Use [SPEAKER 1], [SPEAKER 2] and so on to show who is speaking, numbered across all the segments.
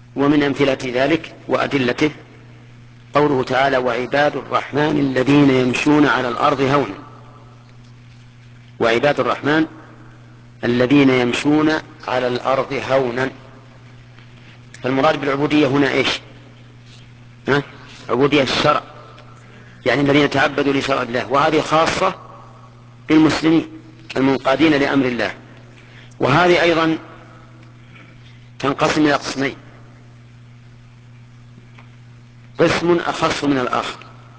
[SPEAKER 1] ومن أمثلة ذلك وأدلته قوله تعالى: وعباد الرحمن الذين يمشون على الأرض هونا. وعباد الرحمن الذين يمشون على الأرض هونا. فالمراد بالعبودية هنا إيش؟ عبودية الشرع، يعني الذين يتعبدوا لشرع الله، وهذه خاصة بالمسلمين المنقادين لأمر الله. وهذه أيضا تنقسم إلى قسمين: قسم أخص من الآخر.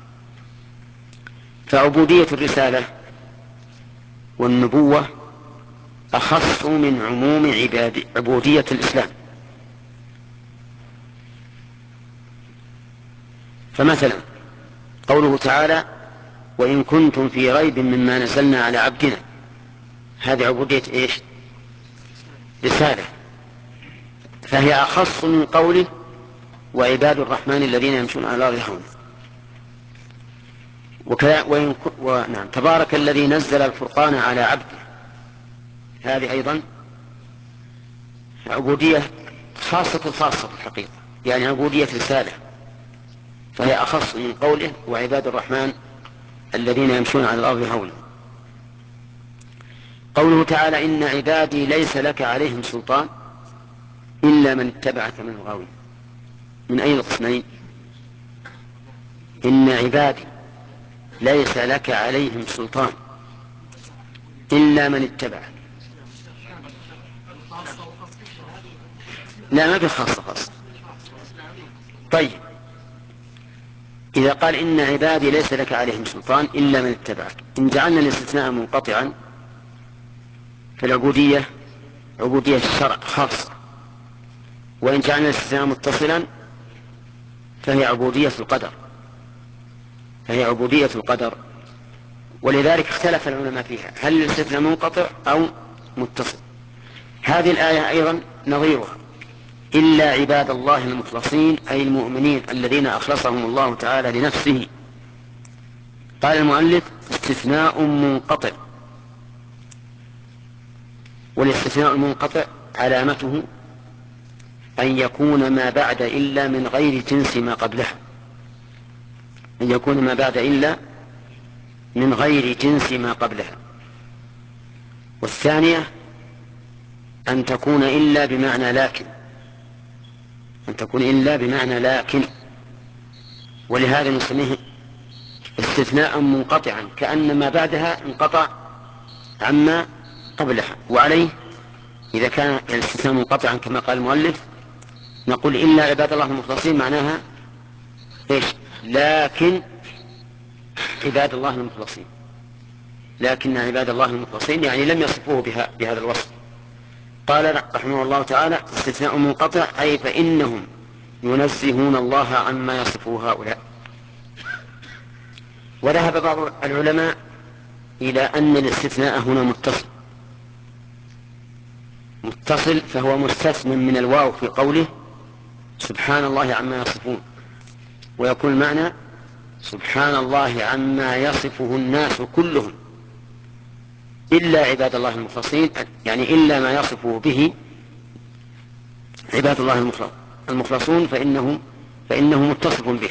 [SPEAKER 1] فعبودية الرسالة والنبوة أخص من عموم عبودية الإسلام. فمثلا قوله تعالى: وإن كنتم في ريب مما نزلنا على عبدنا، هذه عبودية إيش؟ رسالة، فهي أخص من قوله: وعباد الرحمن الذين يمشون على الأرض هونا. نعم، تبارك الذي نزل الفرقان على عبده، هذه أيضا عبودية خاصة الخاصة في الحقيقة، يعني عبودية رسالة، فهي أخص من قوله: وعباد الرحمن الذين يمشون على الأرض هونا. قوله تعالى: إن عبادي ليس لك عليهم سلطان إلا من اتبعك من الغاوين. من أي القسمين؟ إن عبادي ليس لك عليهم سلطان إلا من اتبعك. لا، ما في خاصة. طيب، إذا قال إن عبادي ليس لك عليهم سلطان إلا من اتبعك، إن جعلنا الاستثناء منقطعا فالعبودية عبودية الشرع خاصة، وإن جعلنا الاستثناء متصلا فهي عبودية القدر. ولذلك اختلف العلماء فيها: هل الاستثناء منقطع أو متصل؟ هذه الآية أيضا نظيرها: إلا عباد الله المخلصين، أي المؤمنين الذين أخلصهم الله تعالى لنفسه. قال المؤلف: استثناء منقطع. والاستثناء المنقطع علامته أن يكون ما بعد إلا من غير جنس ما قبلها، والثانية أن تكون إلا بمعنى لكن، ولهذا نسميه استثناء منقطعا، كأن ما بعدها انقطع عما قبلها. وعليه إذا كان الاستثناء منقطعا كما قال المؤلف نقول: إلا عباد الله المخلصين، معناها إيش؟ لكن عباد الله المخلصين، لكن عباد الله المخلصين يعني لم يصفوه بهذا الوصف. قال رحمه الله تعالى: استثناء منقطع أي فإنهم ينزهون الله عما يصفه هؤلاء. وذهب بعض العلماء إلى أن الاستثناء هنا متصل، فهو مستثنى من الواو في قوله: سبحان الله عما يصفون، ويكون المعنى: سبحان الله عما يصفه الناس كلهم إلا عباد الله المخلصين، يعني إلا ما يصفه به عباد الله المخلصون فإنه متصف به.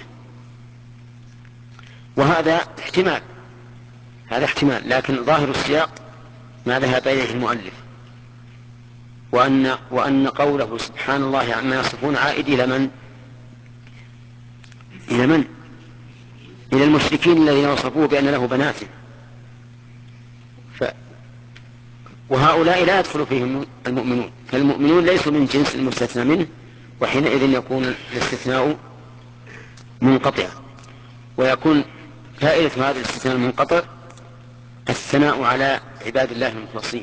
[SPEAKER 1] وهذا احتمال، لكن ظاهر السياق ما ذهب إليه المؤلف، وأن قوله سبحان الله عما يصفون عائد إلى من؟ إلى المشركين الذين وصفوه بأن له بنات، وهؤلاء لا يدخل فيهم المؤمنون، فالمؤمنون ليسوا من جنس المستثنى منه، وحينئذ يكون الاستثناء منقطعا. ويكون فائدة هذا الاستثناء المنقطع الثناء على عباد الله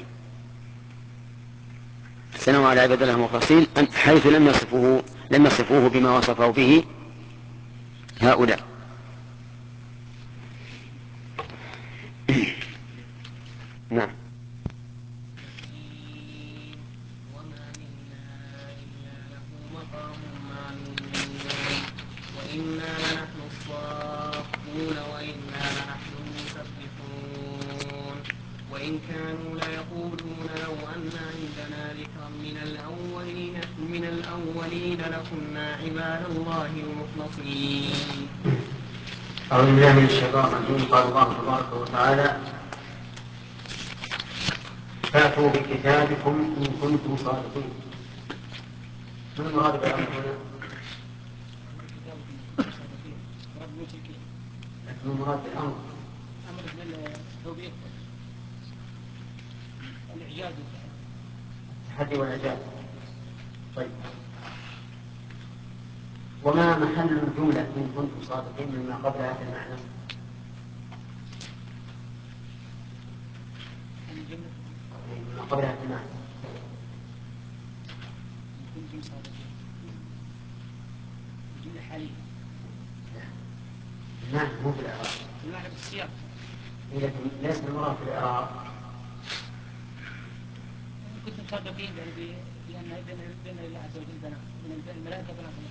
[SPEAKER 1] المخلصين، حيث لم يصفوه بما وصفه به هؤلاء. نعم.
[SPEAKER 2] وما منا إلا له مقام معلوم وإنا لنحن الصافون وإنا لنحن المسبحون وإن كانوا ليقولون لو أن عندنا ذكرا من الأولين الأولين لكنا عباد الله المخلصين.
[SPEAKER 1] أعوذ بالله من الشيطان الرجيم. قال الله تبارك وتعالى: فأتوا بكتابكم إن كنتم صادقين. من المراد بالأمر هنا؟ من المراد بالأمر؟
[SPEAKER 2] أمر بالتوبيخ الإعجاز
[SPEAKER 1] التحدي والإعجاز. طيب، وما محل الجملة إن كنتم صادقين مما قبلها في المعنى؟ مما قبلها في المعنى
[SPEAKER 2] إن كنتم صادقين الجملة حالية.
[SPEAKER 1] المعنى مو في الإعراب.
[SPEAKER 2] المعنى بالسياق.
[SPEAKER 1] لكن ليس المراد في الإعراب.
[SPEAKER 2] كنتم صادقين لأن بين الله عز وجل بنات، من الملائكة بنات الله.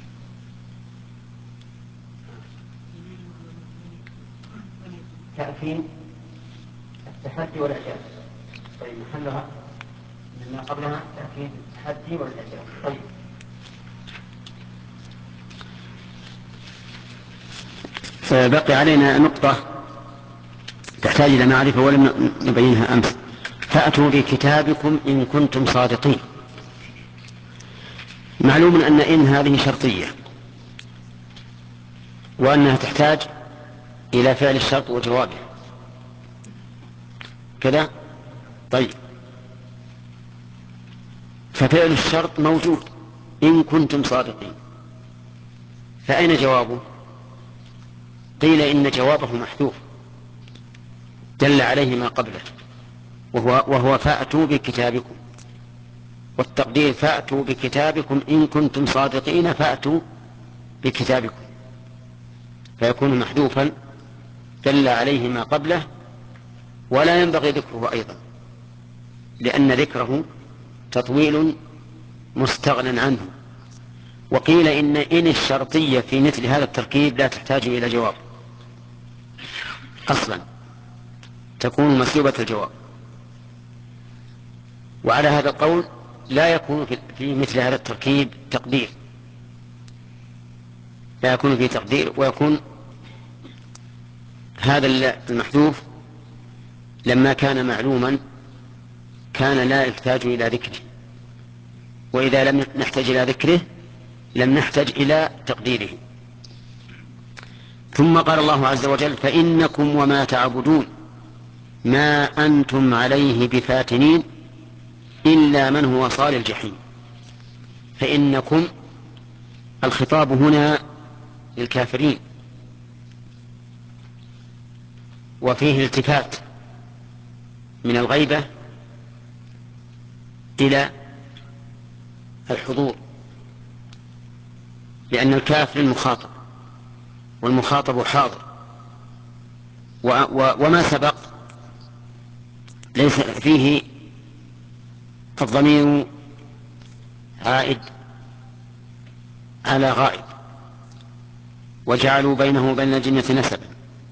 [SPEAKER 1] تأكيد التحدي والإعجاز. طيب، محلها مما قبلها تأكيد التحدي والإعجاز. طيب، بقي علينا نقطة تحتاج إلى معرفة ولم نبينها أمس. فأتوا بكتابكم إن كنتم صادقين. معلوم أن إن هذه شرطية، وأنها تحتاج إلى فعل الشرط وجوابه كذا. طيب، ففعل الشرط موجود إن كنتم صادقين، فأين جوابه؟ قيل إن جوابه محذوف دل عليه ما قبله، وهو فأتوا بكتابكم، والتقدير فأتوا بكتابكم إن كنتم صادقين فأتوا بكتابكم، فيكون محذوفا دل عليه ما قبله، ولا ينبغي ذكره أيضا، لأن ذكره تطويل مستغنى عنه. وقيل إن الشرطية في مثل هذا التركيب لا تحتاج إلى جواب أصلا، تكون مسلوبة الجواب. وعلى هذا القول لا يكون في مثل هذا التركيب تقدير، لا يكون فيه تقدير، ويكون هذا المحذوف لما كان معلوما كان لا يحتاج إلى ذكره، وإذا لم نحتاج إلى ذكره لم نحتاج إلى تقديره. ثم قال الله عز وجل: فإنكم وما تعبدون ما أنتم عليه بفاتنين إلا من هو صال الجحيم. فإنكم، الخطاب هنا للكافرين، وفيه التفات من الغيبة إلى الحضور، لأن الكافر المخاطب والمخاطب حاضر، وما سبق ليس فيه الضمير عائد على غائب، وجعلوا بينه وبين الجنة نسبا،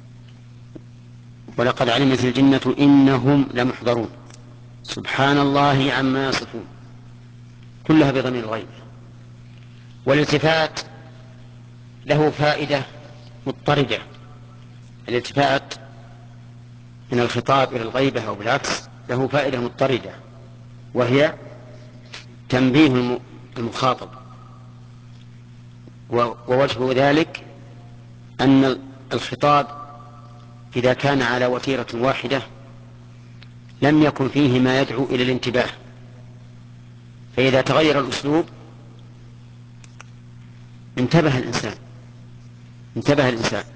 [SPEAKER 1] ولقد علمت الجنة إنهم لمحضرون، سبحان الله عما يصفون، كلها بضمير الغيب. والالتفات له فائدة مضطردة، الالتفات من الخطاب إلى الغيبة أو بالعكس له فائدة مضطردة، وهي تنبيه المخاطب. ووجه ذلك أن الخطاب إذا كان على وتيرة واحدة لم يكن فيه ما يدعو إلى الانتباه، فإذا تغير الأسلوب انتبه الإنسان.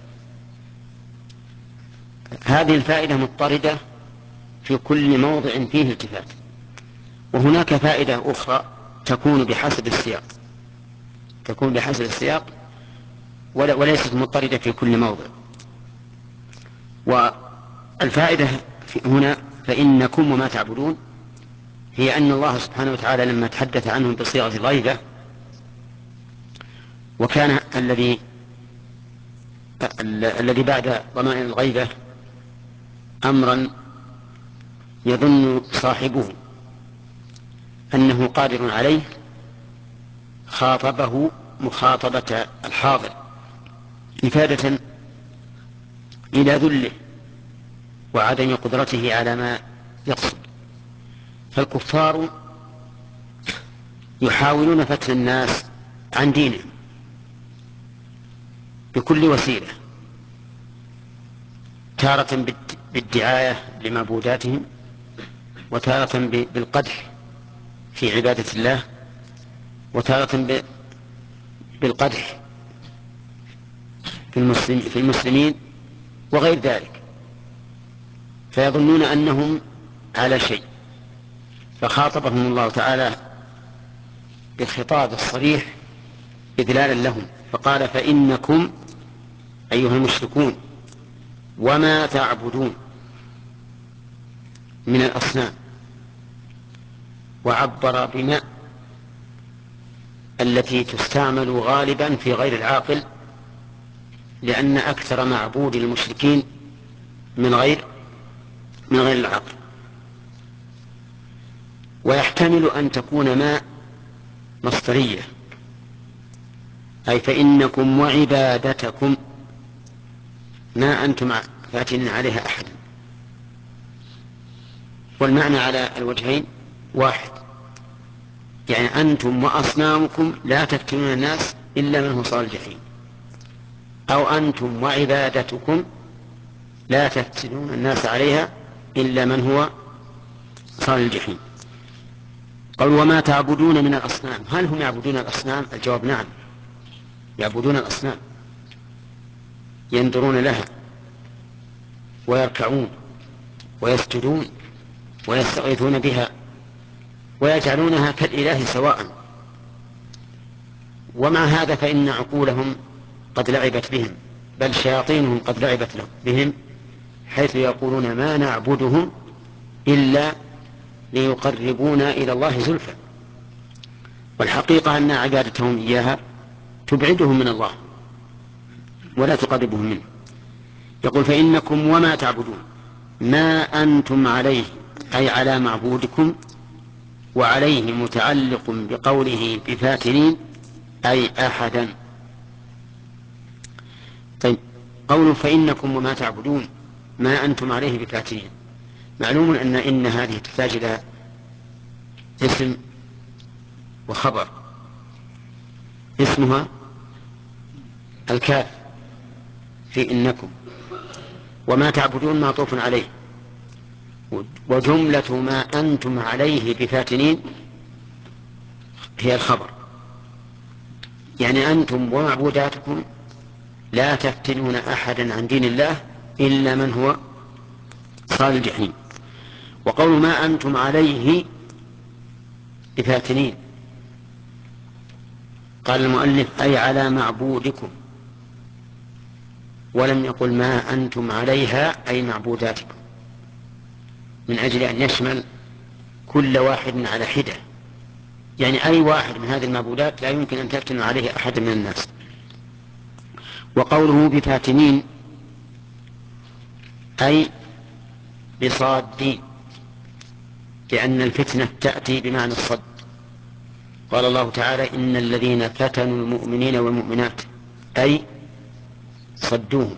[SPEAKER 1] هذه الفائدة مضطردة في كل موضع فيه التفات. وهناك فائدة أخرى تكون بحسب السياق وليست مضطردة في كل موضع. والفائدة هنا فإنكم وما تعبدون هي أن الله سبحانه وتعالى لما تحدث عنهم بصيغة الغيبة، وكان الذي بعد ضمائر الغيبة أمرا يظن صاحبه أنه قادر عليه، خاطبه مخاطبة الحاضر إفادة إلى ذله وعدم قدرته على ما يقصد. فالكفار يحاولون فتن الناس عن دينهم بكل وسيلة، تارة بالدعاية لمعبوداتهم، وتارة بالقدح في عبادة الله، وتارة بالقدح في المسلمين وغير ذلك، فيظنون أنهم على شيء. فخاطبهم الله تعالى بالخطاب الصريح إذلالا لهم، فقال: فإنكم أيها المشركون وما تعبدون من الأصنام، وعبر بما التي تستعمل غالبا في غير العاقل، لأن أكثر معبود المشركين من غير العقل. ويحتمل أن تكون ما مصدرية، أي فإنكم وعبادتكم ما أنتم فاتن عليها أحد. والمعنى على الوجهين واحد، يعني أنتم وأصنامكم لا تفتنون الناس إلا من هو صال الجحيم، أو أنتم وعبادتكم لا تفتنون الناس عليها إلا من هو صال الجحيم. قال: وما تعبدون من الأصنام. هل هم يعبدون الأصنام؟ الجواب: نعم، يعبدون الأصنام، ينظرون لها ويركعون ويسجدون ويستغيثون بها ويجعلونها كالإله سواء. ومع هذا فإن عقولهم قد لعبت بهم، بل شياطينهم قد لعبت بهم، حيث يقولون: ما نعبدهم إلا ليقربونا إلى الله زلفى. والحقيقة أن عبادتهم إياها تبعدهم من الله ولا تقربهم منه. يقول: فإنكم وما تعبدون ما أنتم عليه، أي على معبودكم، وعليه متعلق بقوله بفاتنين، أي أحدا. طيب، قوله فإنكم وما تعبدون ما أنتم عليه بفاتنين، معلوم أن هذه تحتاج إلى اسم وخبر. اسمها الكاف في إنكم، وما تعبدون معطوف عليه، وجملة ما أنتم عليه بفاتنين هي الخبر، يعني أنتم ومعبوداتكم لا تفتنون أحدا عن دين الله إلا من هو صال الجحيم. وقول ما أنتم عليه بفاتنين، قال المؤلف: أي على معبودكم، ولم يقل ما أنتم عليها أي معبوداتكم، من أجل أن يشمل كل واحد على حدة، يعني أي واحد من هذه المعبودات لا يمكن أن تفتن عليه أحد من الناس. وقوله بفاتنين أي بصادين، لأن الفتنة تأتي بمعنى الصد. قال الله تعالى: إن الذين فتنوا المؤمنين والمؤمنات أي صدوهم،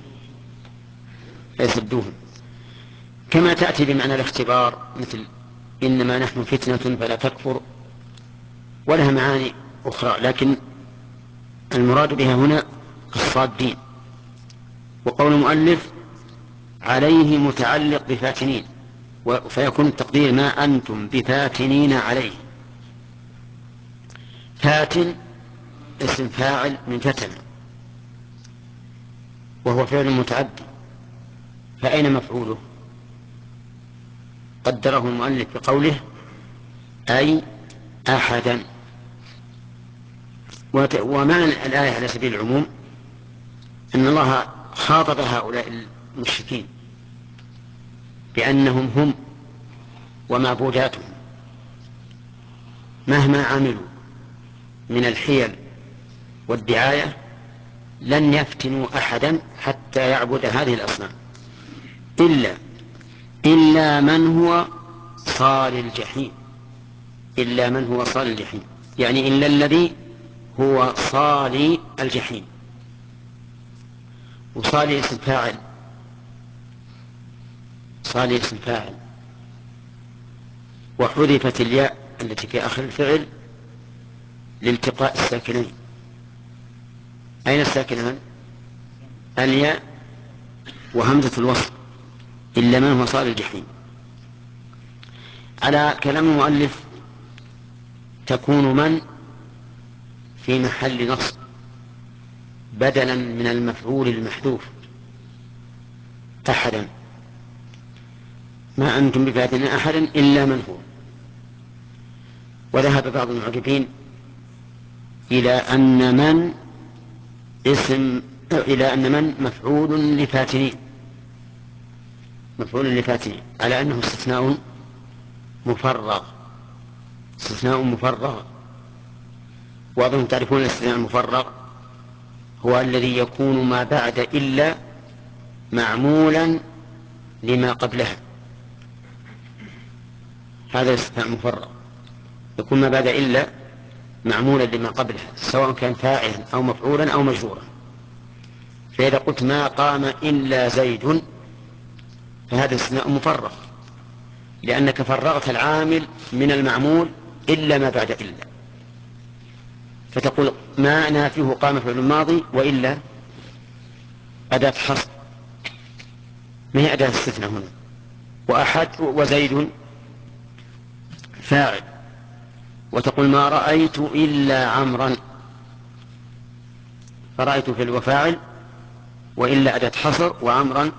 [SPEAKER 1] كما تأتي بمعنى الاختبار، مثل إنما نحن فتنة فلا تكفر، ولها معاني أخرى، لكن المراد بها هنا الصادين. وقول المؤلف عليه متعلق بفاتنين، فيكون التقدير ما أنتم بفاتنين عليه. فاتن اسم فاعل من فتن، وهو فعل متعدي، فأين مفعوله؟ قدره المؤلف بقوله أي أحدا. ومعنى الآية على سبيل العموم أن الله خاطب هؤلاء المشركين بأنهم هم ومعبوداتهم مهما عملوا من الحيل والدعاية لن يفتنوا أحدا حتى يعبد هذه الأصنام إلا من هو صال الجحيم، يعني إلا الذي هو صالي الجحيم. وصالي اسم فاعل، صالي اسم فاعل، وحذفت الياء التي في آخر الفعل لالتقاء الساكنين. أين الساكنان؟ الياء وهمزة الوصل، إلا من هو صالي الجحيم. على كلام المؤلف تكون من في محل نصب بدلا من المفعول المحذوف أحدا. ما أنتم بفاتن أحدا إلا من هو. وذهب بعض المعجبين إلى أن من مفعول لفاتنين، مفعول لفاتنين، على أنه استثناء مفرغ، استثناء مفرغ. وأظن تعرفون الاستثناء المفرغ هو الذي يكون ما بعد إلا معمولا لما قبلها. هذا الاستثناء المفرغ يكون ما بعد إلا معمولا لما قبلها، سواء كان فاعلا أو مفعولا أو مجرورا. فإذا قلت ما قام إلا زيد فهذا استثناء مفرغ، لأنك فرغت العامل من المعمول إلا ما بعد إلا. فتقول ما نافيه قام فعل الماضي وإلا أداة حصر، ما هي أداة استثناء هنا. وأحد وزيد فاعل، وتقول ما رأيت إلا عمرا، فرأيت فعل وفاعل وإلا أداة حصر وعمرا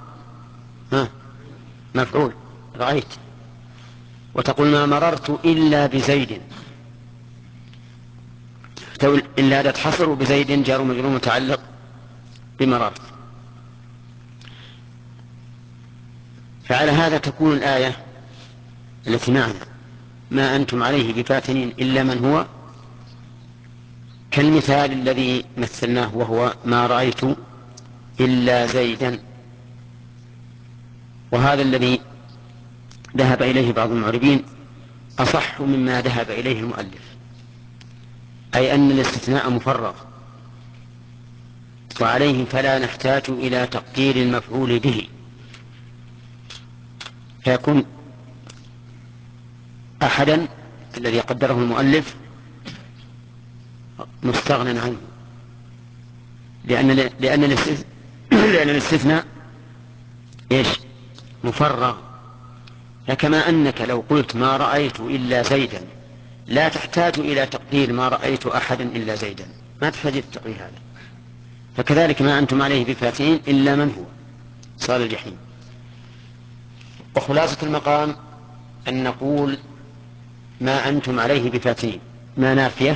[SPEAKER 1] مفعول رأيت. وتقول ما مررت إلا بزيد، إلا أداة حصر وبزيد جار ومجرور متعلق بمررت. فعلى هذا تكون الآية التي معنا ما أنتم عليه بفاتنين إلا من هو كالمثال الذي مثلناه، وهو ما رأيت إلا زيدا. وهذا الذي ذهب إليه بعض المعربين أصح مما ذهب إليه المؤلف، أي أن الاستثناء مفرغ، وعليه فلا نحتاج إلى تقدير المفعول به، فيكون أحدا الذي قدره المؤلف مستغنى عنه، لأن الاستثناء إيش؟ مفرغ. فكما أنك لو قلت ما رأيت إلا زيدا لا تحتاج إلى تقدير ما رأيت أحدا إلا زيدا، ما تحتاج التقدير هذا. فكذلك ما أنتم عليه بفاتين إلا من هو صال الجحيم. وخلاصة المقام أن نقول ما أنتم عليه بفاتين ما نافية،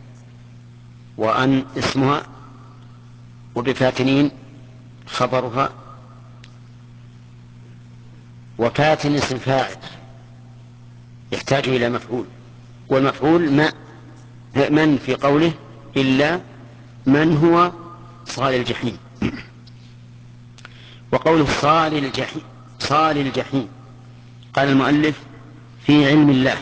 [SPEAKER 1] وأن اسمها، وبفاتنين خبرها، وفاتن اسم فاعل يحتاج إلى مفعول، والمفعول من في قوله إلا من هو صال الجحيم. وقوله صال الجحيم قال المؤلف في علم الله،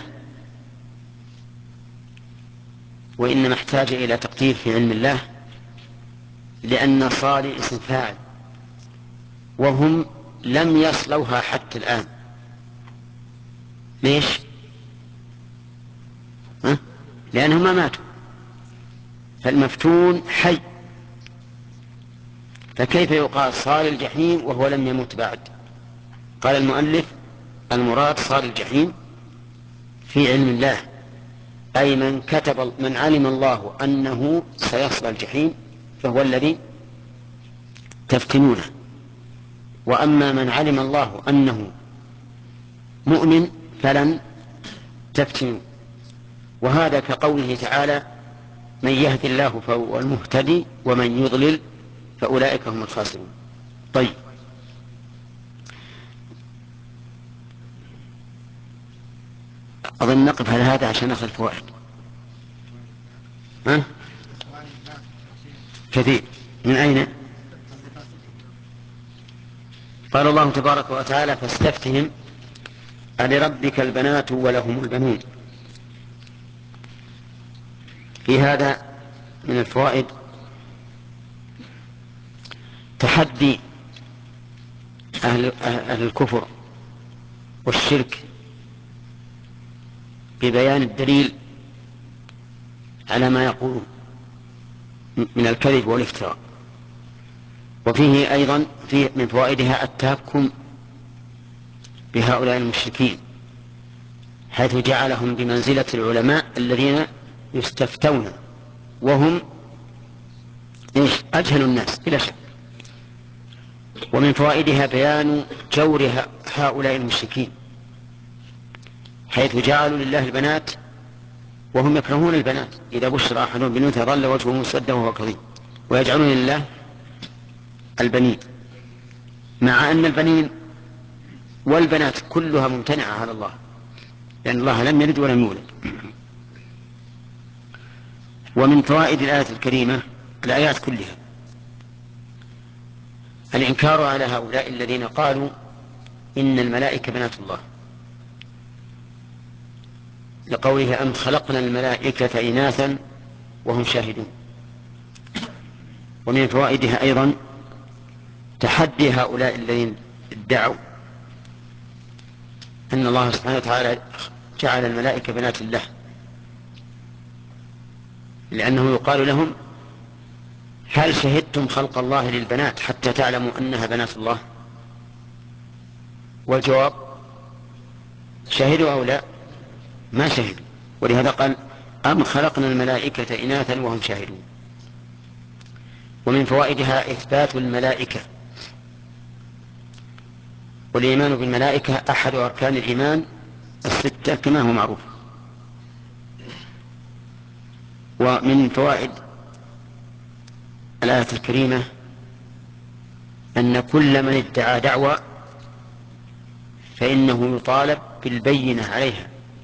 [SPEAKER 1] وإنما احتاج إلى تقدير في علم الله لأن صال اسم فاعل، وهم لم يصلوها حتى الآن. ليش؟ لأنهم ما ماتوا، فالمفتون حي، فكيف يقال صال الجحيم وهو لم يمت بعد؟ قال المؤلف المراد صال الجحيم في علم الله، أي من علم الله أنه سيصل الجحيم فهو الذي تفتنونه. وأما من علم الله أنه مؤمن فلن تفتنوا. وهذا كقوله تعالى من يهد الله فهو المهتدي ومن يضلل فأولئك هم الخاسرون. طيب، أظن نقف على هذا عشان نأخذ الفوائد. كثير. من أين؟ قال الله تبارك وتعالى فاستفتهم ألربك البنات ولهم البنون. في هذا من الفوائد تحدي أهل الكفر والشرك ببيان الدليل على ما يقولون من الكذب والافتراء. وفيه أيضا من فوائدها التهكم بهؤلاء المشركين، حيث جعلهم بمنزلة العلماء الذين يستفتون وهم أجهل الناس بلا شك. ومن فوائدها بيان جور هؤلاء المشركين، حيث جعلوا لله البنات وهم يكرهون البنات، إذا بشر أحدهم بالأنثى ظل وجهه مسودا وهو كظيم، ويجعلون لله البنين، مع أن البنين والبنات كلها ممتنعة على الله، لأن الله لم يلد ولم يولد. ومن فوائد الآية الكريمة الآيات كلها الإنكار على هؤلاء الذين قالوا إن الملائكة بنات الله، لقوله أم خلقنا الملائكة إناثا وهم شاهدون. ومن فوائدها أيضا تحدي هؤلاء الذين ادعوا أن الله سبحانه وتعالى جعل الملائكة بنات الله، لأنه يقال لهم هل شهدتم خلق الله للبنات حتى تعلموا أنها بنات الله؟ والجواب شهدوا أو لا؟ ما شهدوا. ولهذا قال أم خلقنا الملائكة إناثا وهم شاهدون. ومن فوائدها إثبات الملائكة، والإيمان بالملائكة أحد أركان الإيمان الستة كما هو معروف. ومن فوائد الآية الكريمة أن كل من ادعى دعوى فإنه يطالب بالبينة عليها،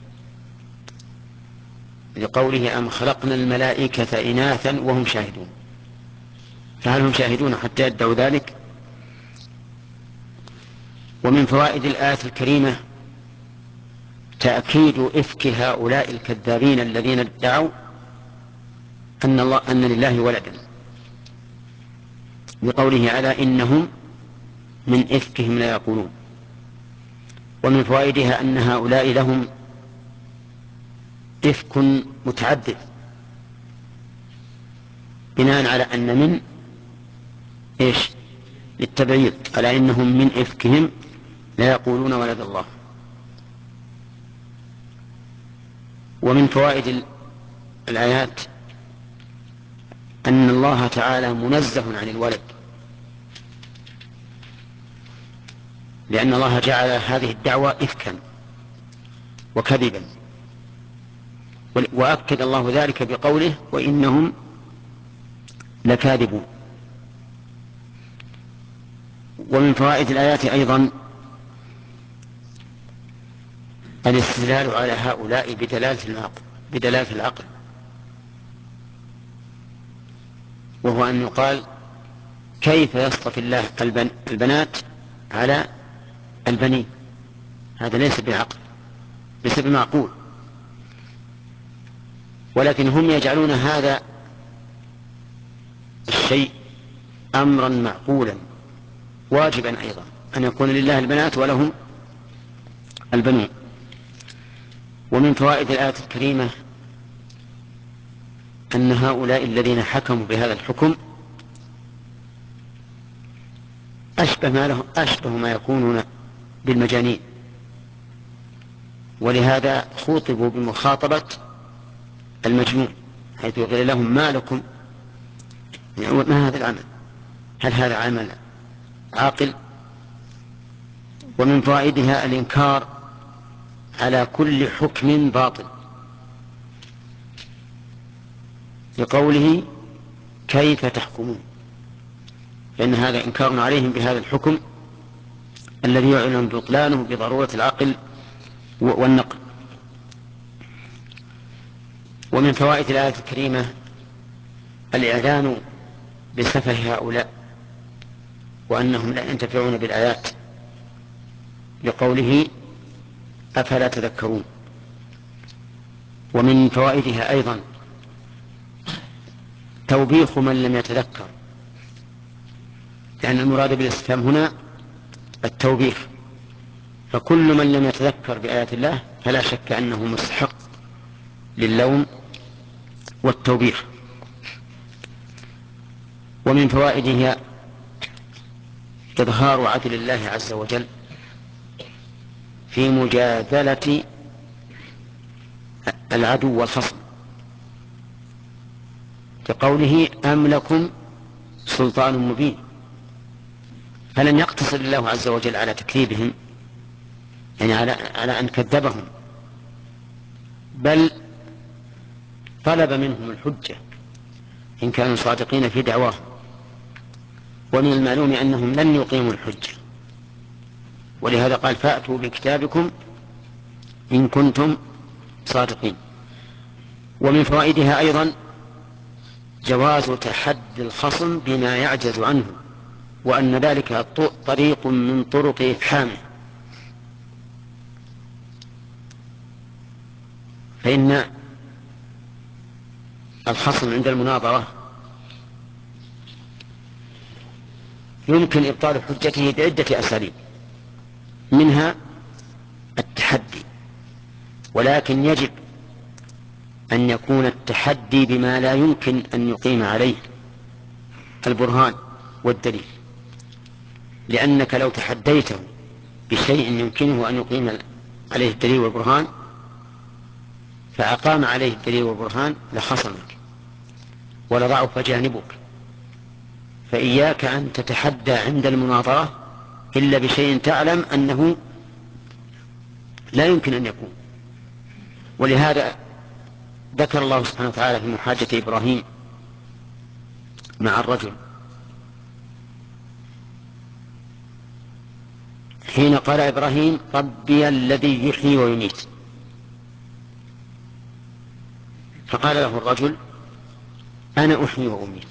[SPEAKER 1] لقوله أم خلقنا الملائكة إناثا وهم شاهدون، فهل هم شاهدون حتى يدعوا ذلك؟ ومن فوائد الآية الكريمة تأكيد إفك هؤلاء الكذابين الذين ادعوا أن لله ولدا، بقوله ألا إنهم من إفكهم لا يقولون. ومن فوائدها أن هؤلاء لهم إفك متعدد، بناء على أن من للتبعيض، ألا إنهم من إفكهم لا يقولون ولد الله. ومن فوائد الآيات أن الله تعالى منزه عن الولد، لأن الله جعل هذه الدعوة إفكا وكذبا، وأكد الله ذلك بقوله وإنهم لكاذبون. ومن فوائد الآيات أيضا الاستدلال على هؤلاء بدلالة العقل، وهو أن يقال كيف يصطفي الله البنات على البنين؟ هذا ليس بعقل، ليس بمعقول. ولكن هم يجعلون هذا الشيء أمرا معقولا واجبا أيضا، أن يكون لله البنات ولهم البنون. ومن فوائد الآية الكريمة أن هؤلاء الذين حكموا بهذا الحكم أشبه ما يكونون بالمجانين، ولهذا خوطبوا بمخاطبة المجنون، حيث يقول لهم ما لكم، ما هذا العمل؟ هل هذا عمل عاقل؟ ومن فوائدها الإنكار على كل حكم باطل، لقوله كيف تحكمون، لأن هذا إنكار عليهم بهذا الحكم الذي يعلن بطلانه بضرورة العقل والنقل. ومن فوائد الآية الكريمة الإعلان بسفه هؤلاء وأنهم لا ينتفعون بالآيات، لقوله أفلا تذكرون. ومن فوائدها أيضا توبيخ من لم يتذكر، لأن المراد بالاستفهام هنا التوبيخ، فكل من لم يتذكر بآيات الله فلا شك أنه مستحق للوم والتوبيخ. ومن فوائدها إظهار عدل الله عز وجل في مجادلة العدو والخصم، كقوله أم لكم سلطان مبين، فلن يقتصر الله عز وجل على تكذيبهم، يعني على أن كذبهم، بل طلب منهم الحجة إن كانوا صادقين في دعواهم. ومن المعلوم أنهم لن يقيموا الحجة، ولهذا قال فأتوا بكتابكم إن كنتم صادقين. ومن فوائدها أيضا جواز تحدي الخصم بما يعجز عنه، وأن ذلك طريق من طرق إفحامه، فإن الخصم عند المناظرة يمكن إبطال حجته بعدة أساليب، منها التحدي، ولكن يجب أن يكون التحدي بما لا يمكن أن يقيم عليه البرهان والدليل، لأنك لو تحديته بشيء يمكنه أن يقيم عليه الدليل والبرهان فأقام عليه الدليل والبرهان لخصمك ولضعف جانبك. فإياك أن تتحدى عند المناظرة إلا بشيء تعلم أنه لا يمكن أن يكون. ولهذا ذكر الله سبحانه وتعالى في محاجة إبراهيم مع الرجل حين قال إبراهيم ربي الذي يحيي ويميت، فقال له الرجل أنا أحيي وأميت،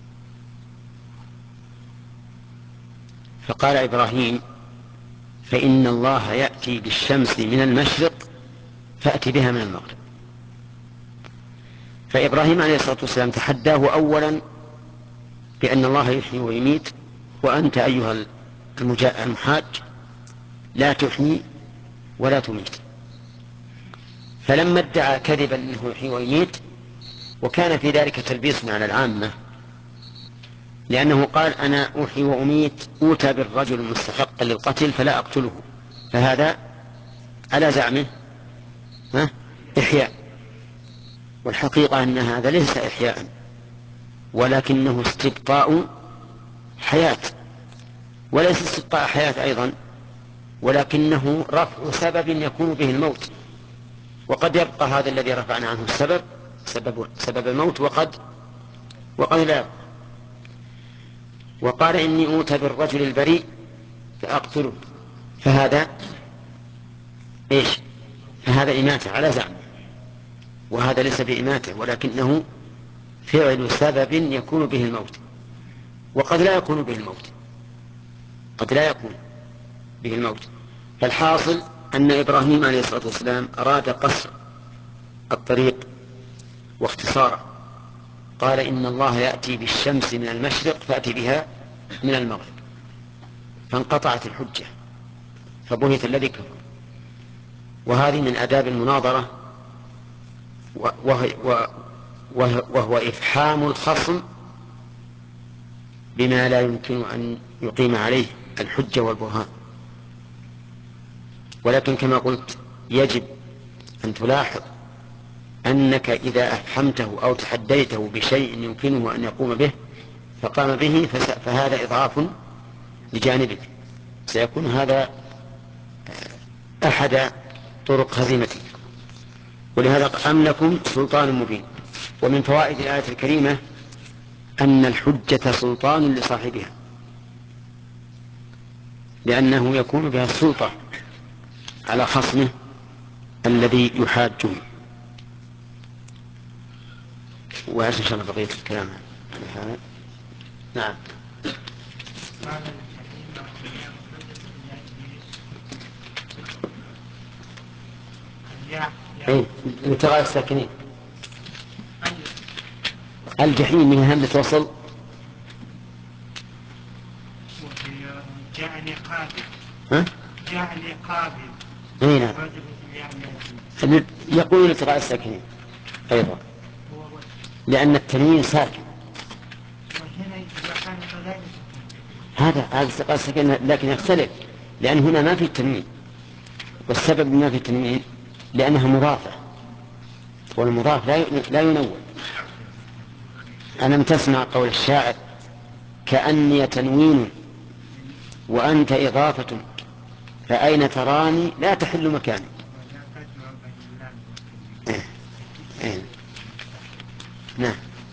[SPEAKER 1] فقال إبراهيم فإن الله يأتي بالشمس من المشرق فأتي بها من المغرب. فإبراهيم عليه الصلاة والسلام تحداه أولا بأن الله يحيي ويميت، وأنت أيها المحاج لا تحيي ولا تميت. فلما ادعى كذبا أنه يحيي ويميت، وكان في ذلك تلبيس على العامة، لأنه قال أنا أحيي وأميت أوتى بالرجل مستحقا للقتل فلا أقتله، فهذا على زعمه إحياء، والحقيقة أن هذا ليس إحياء ولكنه استبقاء حياة، وليس استبقاء حياة أيضا، ولكنه رفع سبب يكون به الموت، وقد يبقى هذا الذي رفعنا عنه السبب سبب الموت وقد لا يبقى. وقال إني أوتى بالرجل البريء فأقتله، فهذا إيش؟ فهذا إماتة على زعم، وهذا ليس بإماتة ولكنه فعل سبب يكون به الموت، وقد لا يكون به الموت، قد لا يكون به الموت. فالحاصل أن إبراهيم عليه الصلاة والسلام أراد قصر الطريق واختصاره، قال إن الله يأتي بالشمس من المشرق فأتي بها من المغرب، فانقطعت الحجة فبهت الذي كفر. وهذه من آداب المناظرة، وهو إفحام الخصم بما لا يمكن أن يقيم عليه الحجة والبرهان. ولكن كما قلت يجب أن تلاحظ أنك إذا أفحمته أو تحديته بشيء يمكنه أن يقوم به فقام به فهذا إضعاف لجانبك، سيكون هذا أحد طرق هزيمتك. ولهذا أم لكم سلطان مبين. ومن فوائد الآية الكريمة أن الحجة سلطان لصاحبها، لأنه يكون بها السلطة على خصمه الذي يحاجه. وإن شاء الله بقية الكلام على هذا. نعم. اي التقاء الساكنين. الجحيم من همزة وصل.
[SPEAKER 3] جعل قابل.
[SPEAKER 1] ها؟
[SPEAKER 3] جعل قابل.
[SPEAKER 1] اي نعم. يقولون التقاء الساكنين أيضا لأن التنوين ساكن. هذا التقاء الساكنين لكن يختلف لأن هنا ما في التنوين، والسبب ما في التنوين لأنها مضافة، والمضاف لا ينون. ألم تسمع قول الشاعر: كأني تنوين وأنت إضافة فأين تراني لا تحل مكاني. نعم.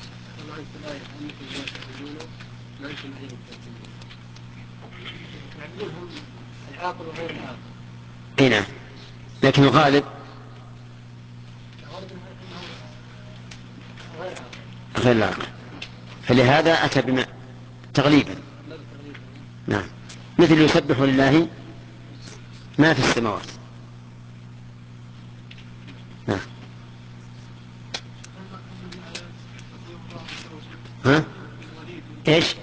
[SPEAKER 2] العاقل وغير العاقل.
[SPEAKER 1] نعم. لكن الغالب غير العاقل، فلهذا أتى بما تغليبا. نعم. مثل يسبح لله ما في السماوات. نعم. ها؟ ايش؟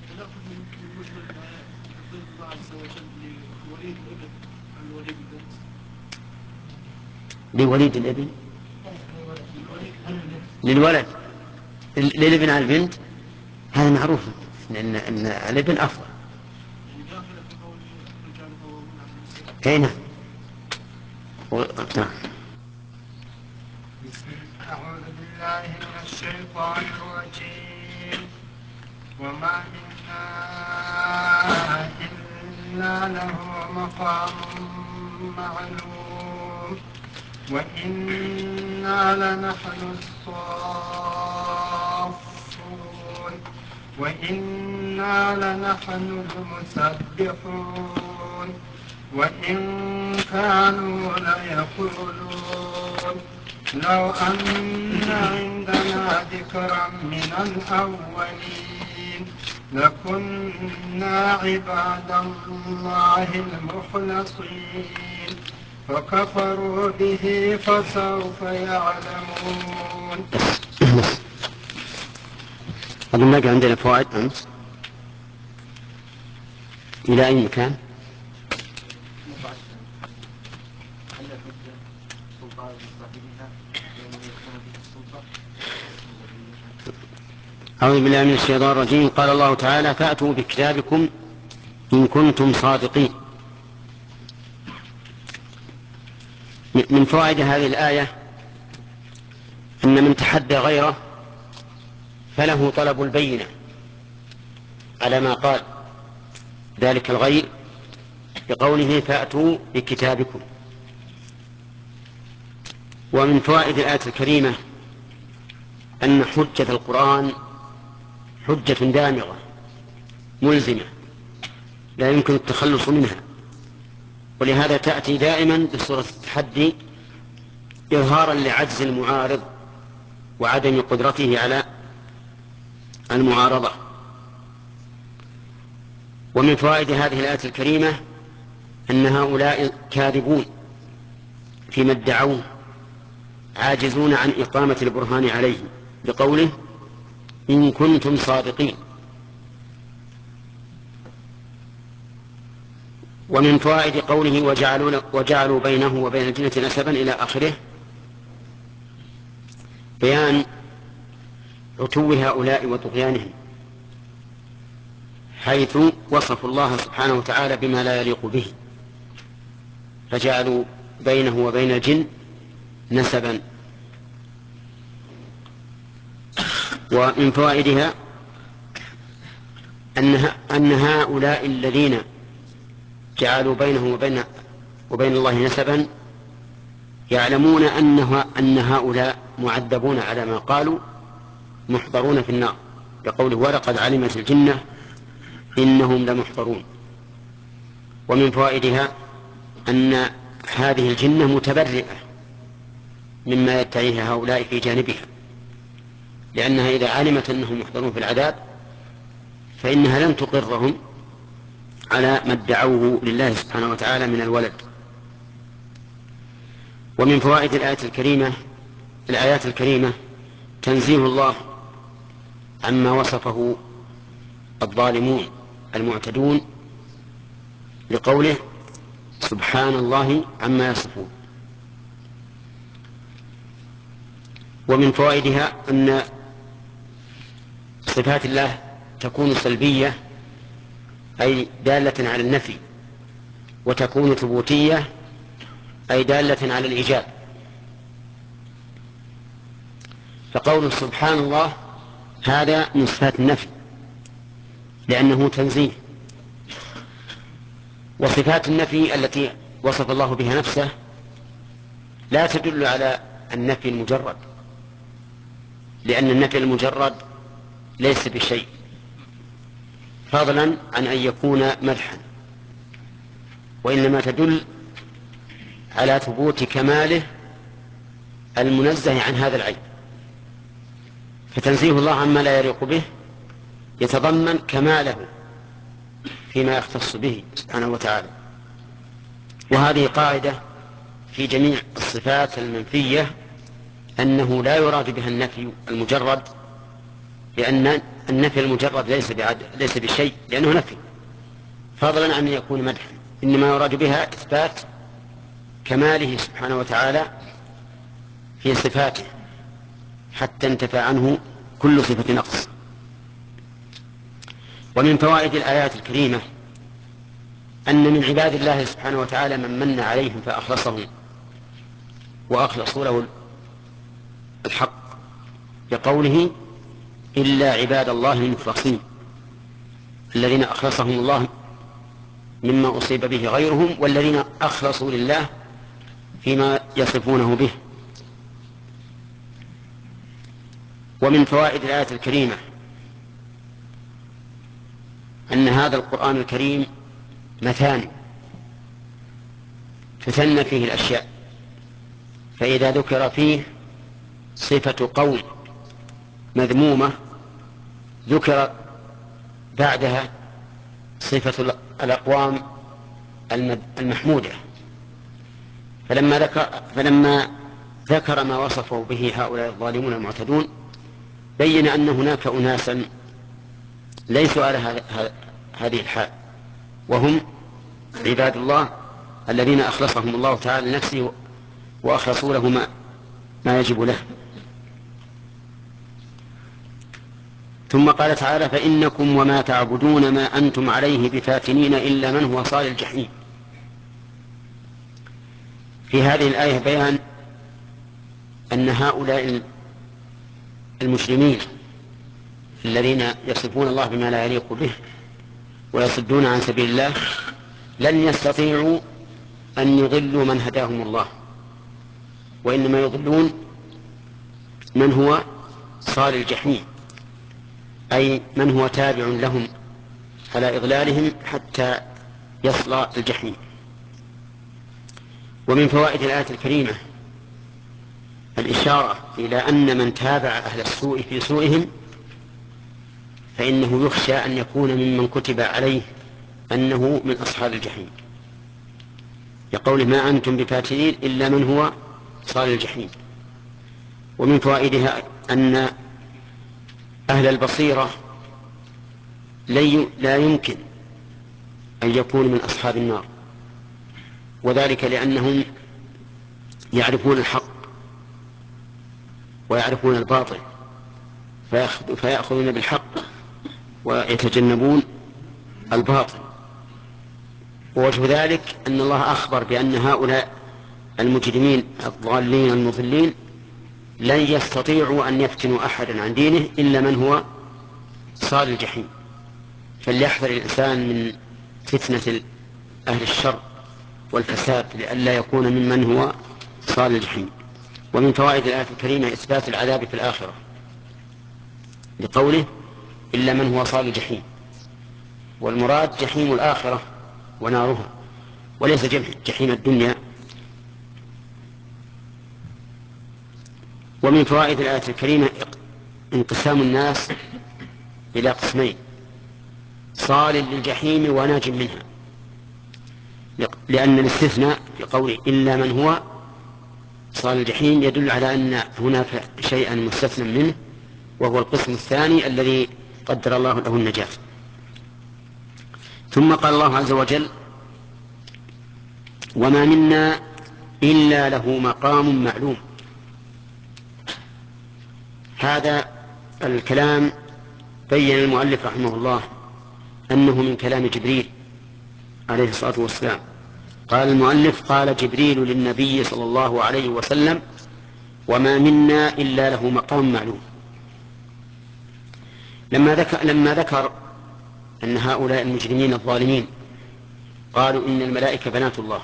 [SPEAKER 1] لوليد الابن للولد للابن على البنت، هذا معروف لأن الابن أفضل. هنا
[SPEAKER 3] أعوذ بالله من الشيطان الرجيم. وما منا إلا له مقام معلوم وإنا لنحن الصافون وإنا لنحن المسبحون وإن كانوا ليقولون لو أن عندنا ذكرا من الأولين لكنا عباد الله المخلصين فكفروا به فسوف يعلمون.
[SPEAKER 1] أظن لك عندنا فوائد أنت إلى أي مكان؟ أعوذ بالله من الشيطان الرجيم. قال الله تعالى: فأتوا بكتابكم إن كنتم صادقين. من فوائد هذه الآية أن من تحدى غيره فله طلب البينة على ما قال ذلك الغير بقوله: فأتوا بكتابكم. ومن فوائد الآية الكريمة أن حجة القرآن حجة دامغة ملزمة لا يمكن التخلص منها، ولهذا تأتي دائما بصورة التحدي إظهارا لعجز المعارض وعدم قدرته على المعارضة. ومن فوائد هذه الآية الكريمة أن هؤلاء كاذبون فيما ادعوه، عاجزون عن إقامة البرهان عليه بقوله: إن كنتم صادقين. ومن فوائد قوله: وجعلوا بينه وبين الجنة نسبا إلى آخره بيان عتو هؤلاء وطغيانهم، حيث وصفوا الله سبحانه وتعالى بما لا يليق به، فجعلوا بينه وبين الجن نسبا. ومن فوائدها أن هؤلاء الذين جعلوا بينه وبين الله نسبا يعلمون أن هؤلاء معذبون على ما قالوا محضرون في النار، بقوله: ولقد علمت الجنة إنهم لمحضرون. ومن فوائدها أن هذه الجنة متبرئة مما يدعيه هؤلاء في جانبها، لأنها إذا علمت أنهم محضرون في العذاب فإنها لن تقرهم على ما ادعوه لله سبحانه وتعالى من الولد. ومن فوائد الآيات الكريمة تنزيه الله عما وصفه الظالمون المعتدون لقوله سبحان الله عما يصفون. ومن فوائدها أن صفات الله تكون سلبية أي دالة على النفي، وتكون ثبوتية أي دالة على الإيجاب. فقول سبحان الله هذا من صفات النفي لأنه تنزيه، وصفات النفي التي وصف الله بها نفسه لا تدل على النفي المجرد، لأن النفي المجرد ليس بشيء، فضلا عن أن يكون مدحا، وإنما تدل على ثبوت كماله المنزه عن هذا العيب. فتنزيه الله عما لا يليق به يتضمن كماله فيما يختص به سبحانه وتعالى. وهذه قاعدة في جميع الصفات المنفية، أنه لا يراد بها النفي المجرد، لأن النفي المجرد ليس بشيء لأنه نفي، فضلا عن أن يكون مدحا، إنما يراد بها إثبات كماله سبحانه وتعالى في صفاته حتى انتفى عنه كل صفة نقص. ومن فوائد الآيات الكريمة أن من عباد الله سبحانه وتعالى من من عليهم فأخلصهم وأخلصوا له الحق، بقوله إلا عباد الله المخلصين الذين أخلصهم الله مما أصيب به غيرهم، والذين أخلصوا لله فيما يصفونه به. ومن فوائد الآية الكريمة أن هذا القرآن الكريم مثاني تثنى فيه الأشياء، فإذا ذكر فيه صفة قوم مذمومة ذكر بعدها صفة الأقوام المحمودة، فلما ذكر ما وصفوا به هؤلاء الظالمون المعتدون بين أن هناك أناسا ليسوا على هذه الحال، وهم عباد الله الذين أخلصهم الله تعالى لنفسه وأخلصوا له ما يجب له. ثم قال تعالى فإنكم وما تعبدون ما أنتم عليه بفاتنين إلا من هو صال الجحيم. في هذه الآية بيان أن هؤلاء المجرمين الذين يصفون الله بما لا يليق به ويصدون عن سبيل الله لن يستطيعوا أن يضلوا من هداهم الله، وإنما يضلون من هو صال الجحيم، أي من هو تابع لهم على إضلالهم حتى يصل الجحيم. ومن فوائد الآية الكريمة الإشارة إلى أن من تابع أهل السوء في سوءهم فإنه يخشى أن يكون ممن كتب عليه أنه من أصحاب الجحيم، يقول ما أنتم بفاتنين إلا من هو صال الجحيم. ومن فوائدها أن أهل البصيرة لا يمكن أن يكونوا من أصحاب النار، وذلك لأنهم يعرفون الحق ويعرفون الباطل فيأخذون بالحق ويتجنبون الباطل. ووجه ذلك أن الله أخبر بأن هؤلاء المجرمين الضالين المضلين لن يستطيعوا أن يفتنوا أحدا عن دينه إلا من هو صال الجحيم. فليحذر الإنسان من فتنة أهل الشر والفساد لئلا يكون ممن هو صال الجحيم. ومن فوائد الآية الكريمة إثبات العذاب في الآخرة لقوله إلا من هو صال الجحيم، والمراد جحيم الآخرة ونارها وليس جحيم الدنيا. ومن فوائد الآية الكريمة انقسام الناس إلى قسمين، صال للجحيم وناج منها، لأن الاستثناء في قول إلا من هو صال الجحيم يدل على أن هناك شيئا مستثنى منه وهو القسم الثاني الذي قدر الله له النجاة. ثم قال الله عز وجل: وما منا إلا له مقام معلوم. هذا الكلام بين المؤلف رحمه الله أنه من كلام جبريل عليه الصلاة والسلام. قال المؤلف: قال جبريل للنبي صلى الله عليه وسلم: وما منا إلا له مقام معلوم. لما ذكر أن هؤلاء المجرمين الظالمين قالوا إن الملائكة بنات الله،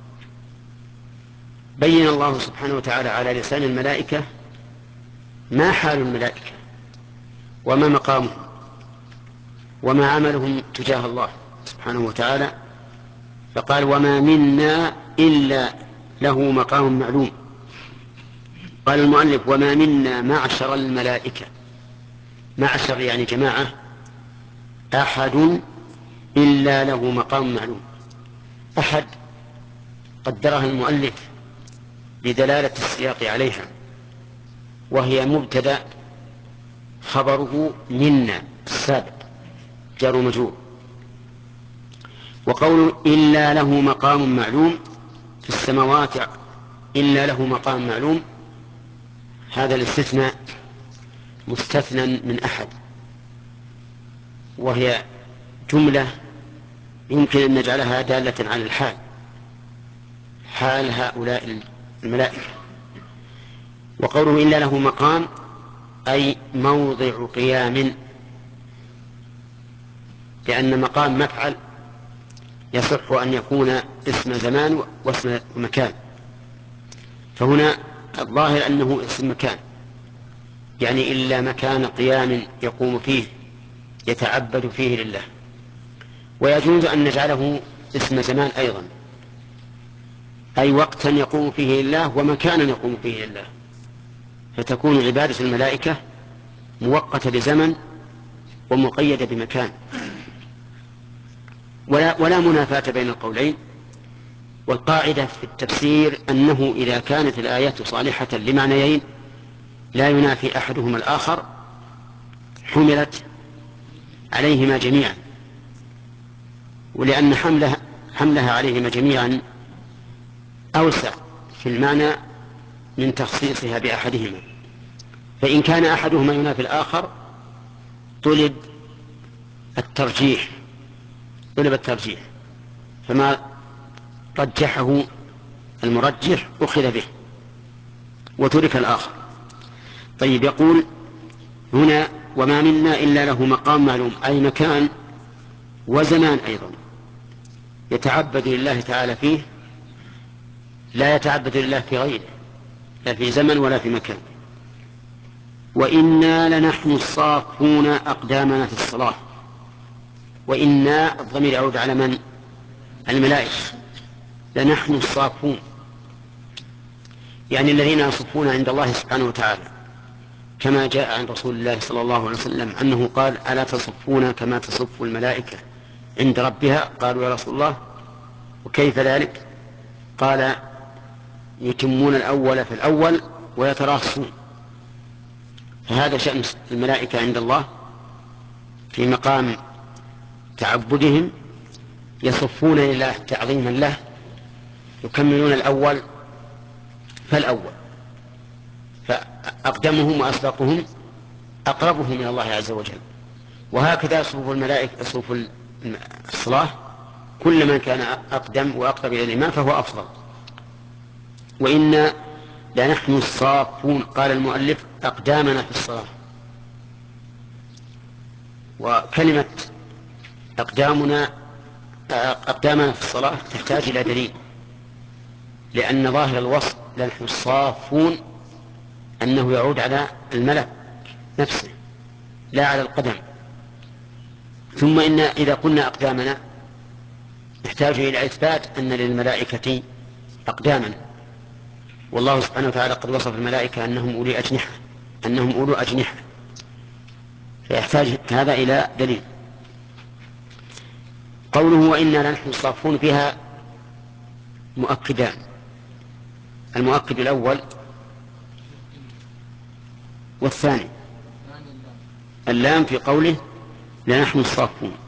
[SPEAKER 1] بين الله سبحانه وتعالى على لسان الملائكة ما حال الملائكة وما مقامهم وما عملهم تجاه الله سبحانه وتعالى، فقال: وما منا إلا له مقام معلوم. قال المؤلف: وما منا معشر الملائكة، معشر يعني جماعة، أحد إلا له مقام معلوم. أحد قدرها المؤلف بدلالة السياق عليها، وهي مبتدأ خبره منا السابق جار ومجرور. وقول إلا له مقام معلوم في السماوات إلا له مقام معلوم، هذا الاستثناء مستثنى من أحد، وهي جملة يمكن أن نجعلها دالة على الحال، حال هؤلاء الملائكة. وقوله إلا له مقام أي موضع قيام، لأن مقام مفعل يصح أن يكون اسم زمان واسم مكان، فهنا الظاهر أنه اسم مكان، يعني إلا مكان قيام يقوم فيه يتعبد فيه لله. ويجوز أن نجعله اسم زمان أيضا، أي وقتا يقوم فيه لله ومكانا يقوم فيه لله، فتكون عبادة الملائكة مؤقتة بزمن ومقيدة بمكان. ولا منافاة بين القولين. والقاعدة في التفسير أنه إذا كانت الآيات صالحة لمعنيين لا ينافي أحدهما الآخر حملت عليهما جميعا، ولأن حملها عليهما جميعا أوسع في المعنى من تخصيصها بأحدهما. فإن كان أحدهما ينافي الآخر طلب الترجيح، فما رجحه المرجح أخذ به وترك الآخر. طيب، يقول هنا: وما منا إلا له مقام معلوم، أي مكان وزمان أيضا يتعبد لله تعالى فيه، لا يتعبد لله في غيره، لا في زمن ولا في مكان. وإنا لنحن الصافون أقدامنا في الصلاة. وإنا الضمير يعود على من؟ الملائكة. لنحن الصافون يعني الذين يصفون عند الله سبحانه وتعالى، كما جاء عن رسول الله صلى الله عليه وسلم أنه قال: ألا تصفون كما تصف الملائكة عند ربها؟ قالوا: يا رسول الله وكيف ذلك؟ قال: يتمون الأول في الأول ويتراصون. فهذا شأن الملائكة عند الله في مقام تعبدهم، يصفون لله تعظيما له، يكملون الأول فالأول، فأقدمهم وأسبقهم أقربهم من الله عز وجل. وهكذا صفوف الملائكة، صفوف الصلاة، كل من كان أقدم وأقرب إلى الإمام فهو أفضل. وإنا لنحن الصافون، قال المؤلف: أقدامنا في الصلاة. وكلمة أقدامنا في الصلاة تحتاج إلى دليل، لأن ظاهر الوصف لنحن الصافون أنه يعود على الملك نفسه لا على القدم. ثم إن إذا قلنا أقدامنا نحتاج إلى إثبات أن للملائكة أقداما، والله سبحانه وتعالى قد وصف الملائكة أنهم أولو أجنحة، فيحتاج هذا إلى دليل. قوله وإنا لنحن الصافون فيها مؤكدان: المؤكد الأول والثاني. اللام في قوله لنحن الصافون.